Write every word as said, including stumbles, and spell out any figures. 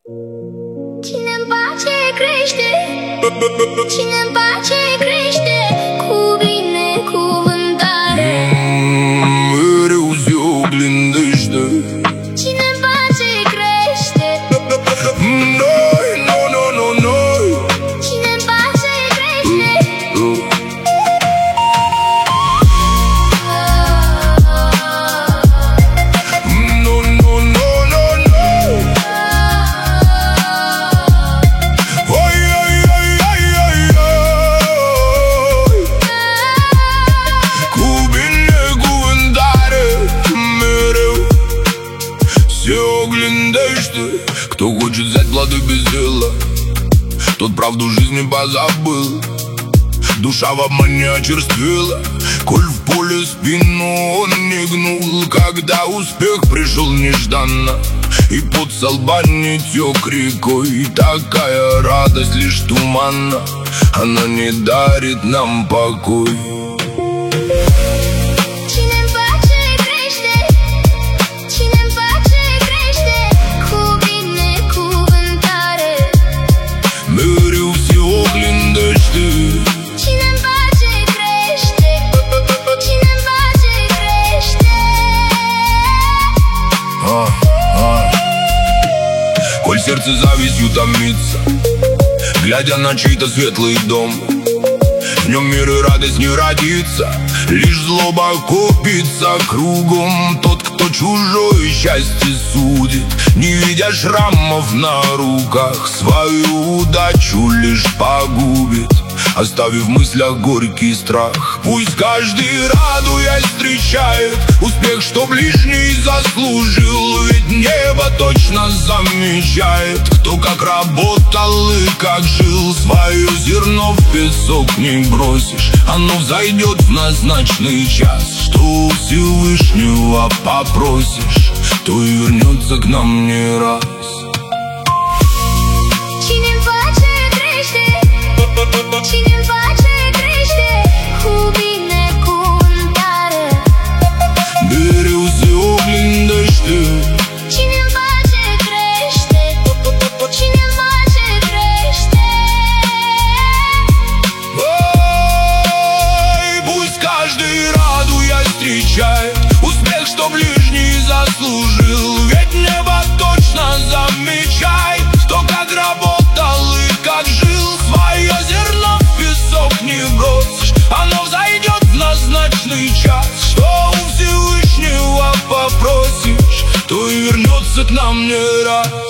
Cine-n pace crește, cine-n pace crește, cu binecuvântare. Mereu se oglindește. Cine-n pace crește, Noi, no, no, no, noi. cine-n pace crește. No, no, no, no, no. Oi, oi, oi, oi, oi, oi. Cu binecuvântare mereu se oglindește. Кто хочет взять плоды без дела, тот правду жизни позабыл. Душа в обмане очерствела, коль в поле спину он не гнул. Когда успех пришел нежданно, и пот со лба не тек рекой, и такая радость лишь туманна, она не дарит нам покой. Cine-n pace crește, cine-n pace crește, cu binecuvântare. Mereu se oglindește. Cine-n pace crește, cine-n pace crește. А, а. Коль сердце завистью томится, глядя на чей-то светлый дом, в нем мир и радость не родится, лишь злоба копится кругом. Тот, кто чужое счастье судит, не видя шрамов на руках, свою удачу лишь погубит, оставив в мыслях горький страх. Пусть каждый, радуясь, встречает успех, что ближний заслужил, ведь небо точно замечает, кто как работал и как жил. Свое зерно в песок не бросишь, оно взойдет в назначенный час. Что у Всевышнего попросишь, то и вернется к нам не раз. Cine-n pace crește, cine-n pace crește, cu binecuvântare. Mereu se oglindește. Cine-n pace crește, cine-n pace crește. Ой, пусть каждый, радуясь, встречает успех, что ближний заслужил, ведь небо точно замечает, кто как работал и как жил. Свое зерно в песок не бросишь, оно взойдет в назначенный час. Что у Всевышнего попросишь, то и вернется к нам не раз.